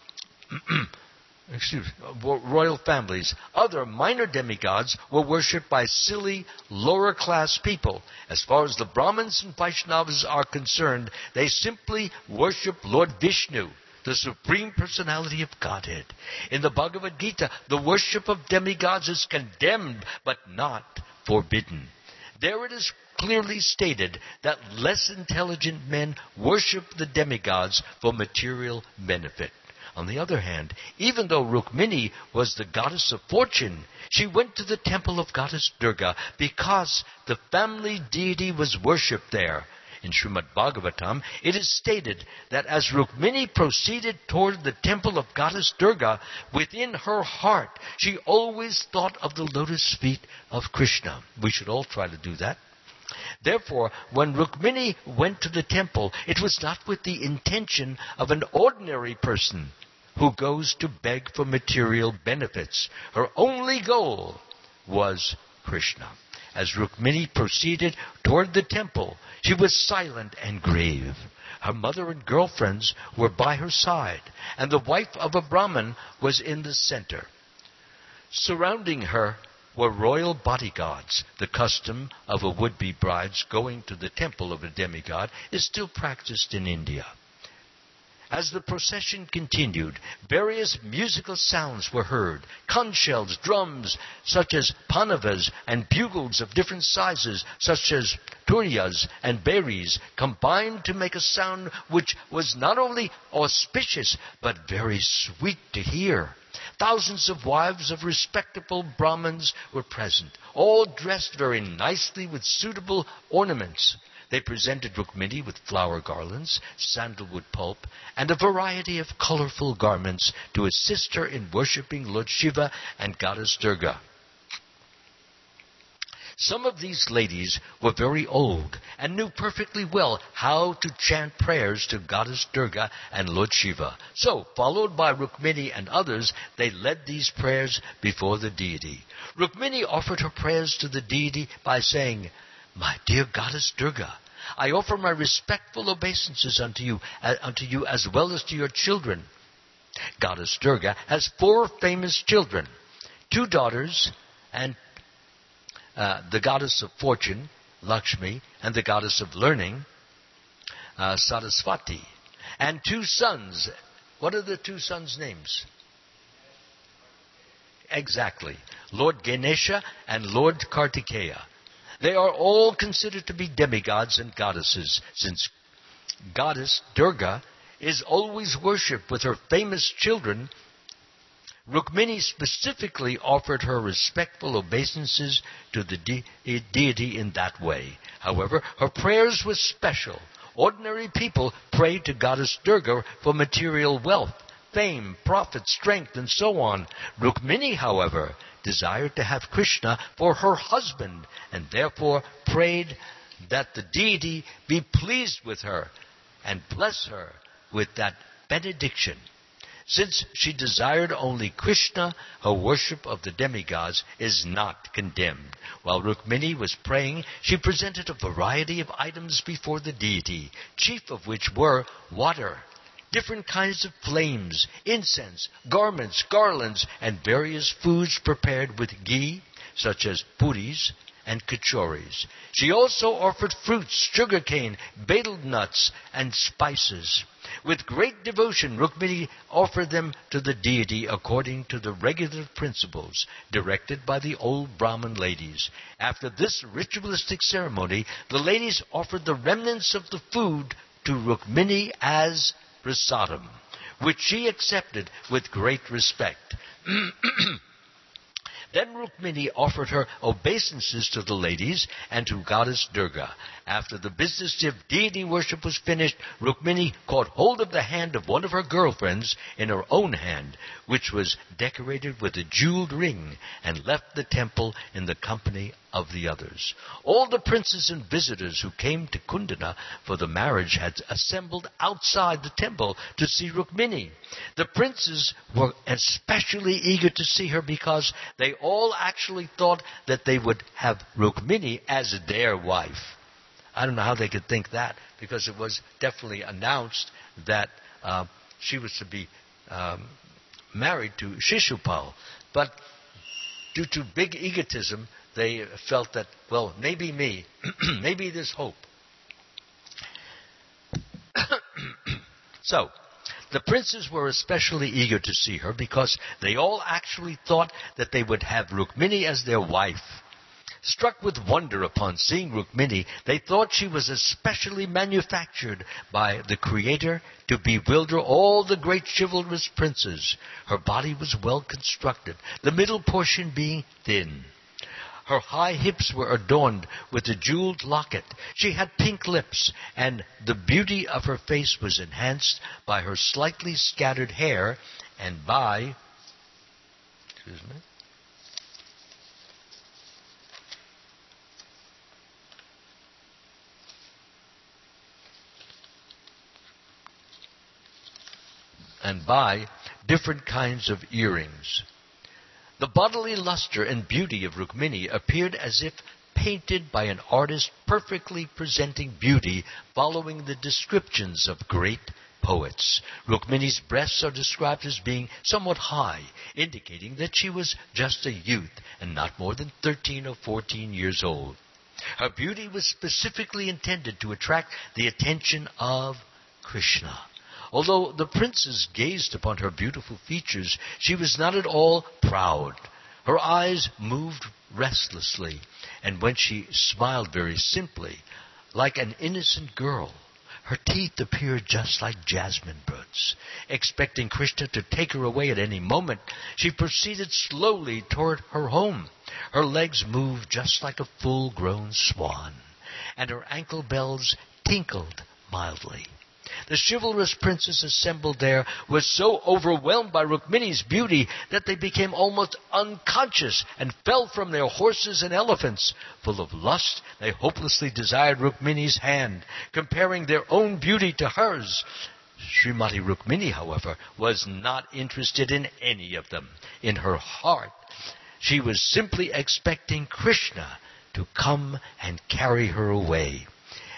excuse royal families. Other minor demigods were worshipped by silly, lower-class people. As far as the Brahmins and Vaishnavas are concerned, they simply worship Lord Vishnu, the Supreme Personality of Godhead. In the Bhagavad Gita, the worship of demigods is condemned, but not forbidden. There it is clearly stated that less intelligent men worship the demigods for material benefit. On the other hand, even though Rukmini was the goddess of fortune, she went to the temple of goddess Durga because the family deity was worshipped there. In Srimad Bhagavatam, it is stated that as Rukmini proceeded toward the temple of goddess Durga, within her heart, she always thought of the lotus feet of Krishna. We should all try to do that. Therefore, when Rukmini went to the temple, it was not with the intention of an ordinary person who goes to beg for material benefits. Her only goal was Krishna. As Rukmini proceeded toward the temple, she was silent and grave. Her mother and girlfriends were by her side, and the wife of a Brahmin was in the center. Surrounding her were royal bodyguards. The custom of a would-be bride's going to the temple of a demigod is still practiced in India. As the procession continued, various musical sounds were heard. Conch shells, drums, such as panavas, and bugles of different sizes, such as turiyas and beris, combined to make a sound which was not only auspicious, but very sweet to hear. Thousands of wives of respectable Brahmins were present, all dressed very nicely with suitable ornaments. They presented Rukmini with flower garlands, sandalwood pulp, and a variety of colorful garments to assist her in worshipping Lord Shiva and goddess Durga. Some of these ladies were very old and knew perfectly well how to chant prayers to goddess Durga and Lord Shiva. So, followed by Rukmini and others, they led these prayers before the deity. Rukmini offered her prayers to the deity by saying, "My dear goddess Durga, I offer my respectful obeisances unto you, uh, unto you as well as to your children. Goddess Durga has four famous children, two daughters, and uh, the goddess of fortune, Lakshmi, and the goddess of learning, uh, Saraswati, and two sons. What are the two sons' names? Exactly. Lord Ganesha and Lord Kartikeya. They are all considered to be demigods and goddesses, since Goddess Durga is always worshipped with her famous children. Rukmini specifically offered her respectful obeisances to the de- deity in that way. However, her prayers were special. Ordinary people prayed to Goddess Durga for material wealth, fame, profit, strength, and so on. Rukmini, however, desired to have Krishna for her husband, and therefore prayed that the deity be pleased with her and bless her with that benediction. Since she desired only Krishna, her worship of the demigods is not condemned. While Rukmini was praying, she presented a variety of items before the deity, chief of which were water, different kinds of flames, incense, garments, garlands, and various foods prepared with ghee, such as puris and kachoris. She also offered fruits, sugarcane, betel nuts, and spices. With great devotion, Rukmini offered them to the deity according to the regular principles directed by the old Brahmin ladies. After this ritualistic ceremony, the ladies offered the remnants of the food to Rukmini as prasadam, which she accepted with great respect. Then Rukmini offered her obeisances to the ladies and to Goddess Durga. After the business of deity worship was finished, Rukmini caught hold of the hand of one of her girlfriends in her own hand, which was decorated with a jeweled ring, and left the temple in the company of the others. All the princes and visitors who came to Kundana for the marriage had assembled outside the temple to see Rukmini. The princes were especially eager to see her because they all actually thought that they would have Rukmini as their wife. I don't know how they could think that, because it was definitely announced that uh, she was to be um, married to Shishupal. But due to big egotism, they felt that, well, maybe me, maybe there's hope. So, the princes were especially eager to see her because they all actually thought that they would have Rukmini as their wife. Struck with wonder upon seeing Rukmini, they thought she was especially manufactured by the Creator to bewilder all the great chivalrous princes. Her body was well constructed, the middle portion being thin. Her high hips were adorned with a jeweled locket. She had pink lips, and the beauty of her face was enhanced by her slightly scattered hair and by... Excuse me. and by different kinds of earrings. The bodily luster and beauty of Rukmini appeared as if painted by an artist perfectly presenting beauty following the descriptions of great poets. Rukmini's breasts are described as being somewhat high, indicating that she was just a youth and not more than thirteen or fourteen years old. Her beauty was specifically intended to attract the attention of Krishna. Although the princess gazed upon her beautiful features, she was not at all proud. Her eyes moved restlessly, and when she smiled very simply, like an innocent girl, her teeth appeared just like jasmine buds. Expecting Krishna to take her away at any moment, she proceeded slowly toward her home. Her legs moved just like a full-grown swan, and her ankle bells tinkled mildly. The chivalrous princes assembled there were so overwhelmed by Rukmini's beauty that they became almost unconscious and fell from their horses and elephants. Full of lust, they hopelessly desired Rukmini's hand, comparing their own beauty to hers. Srimati Rukmini, however, was not interested in any of them. In her heart, she was simply expecting Krishna to come and carry her away.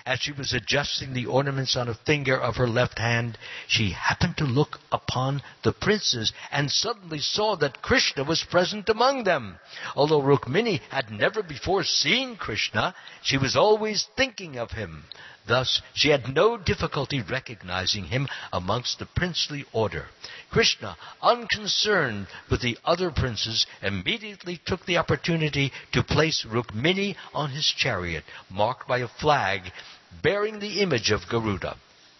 As she was adjusting the ornaments on a finger of her left hand, she happened to look upon the princes and suddenly saw that Krishna was present among them. Although Rukmini had never before seen Krishna, she was always thinking of him. Thus, she had no difficulty recognizing him amongst the princely order. Krishna, unconcerned with the other princes, immediately took the opportunity to place Rukmini on his chariot, marked by a flag bearing the image of Garuda.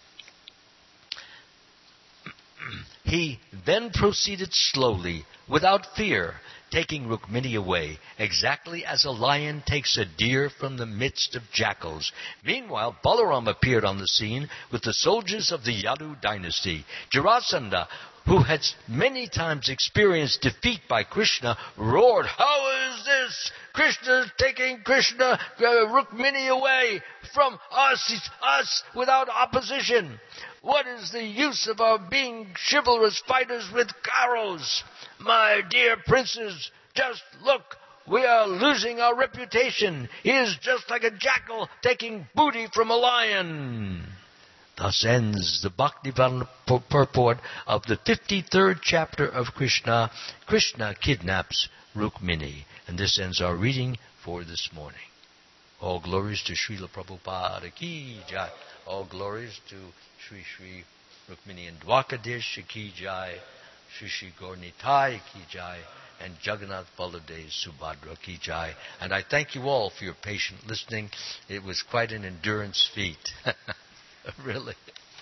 He then proceeded slowly, without fear, taking Rukmini away, exactly as a lion takes a deer from the midst of jackals. Meanwhile, Balaram appeared on the scene with the soldiers of the Yadu dynasty. Jarasandha, who had many times experienced defeat by Krishna, roared, "How is this? Krishna is taking Krishna, uh, Rukmini away from us, us without opposition. What is the use of our being chivalrous fighters with arrows? My dear princes, just look, we are losing our reputation. He is just like a jackal taking booty from a lion." Thus ends the Bhaktivedanta purport of the fifty-third chapter of Krishna. Krishna kidnaps Rukmini. And this ends our reading for this morning. All glories to Srila Prabhupada ki jai. All glories to Sri Sri Rukmini and Dwakadish ki jai. Sri Sri Gaurnitai ki jai. And Jagannath Baladev Subhadra ki jai. And I thank you all for your patient listening. It was quite an endurance feat. Really.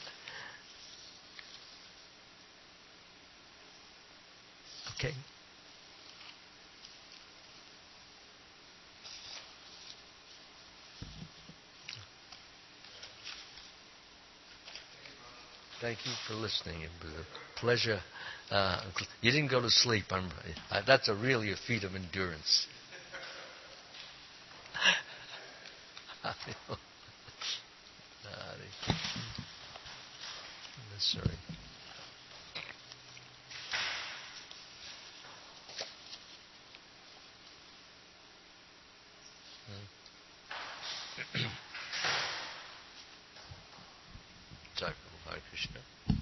Okay. Thank you for listening. It was a pleasure. Uh, you didn't go to sleep. I'm, uh, that's a really a feat of endurance. Sorry. Jai Hare Krishna.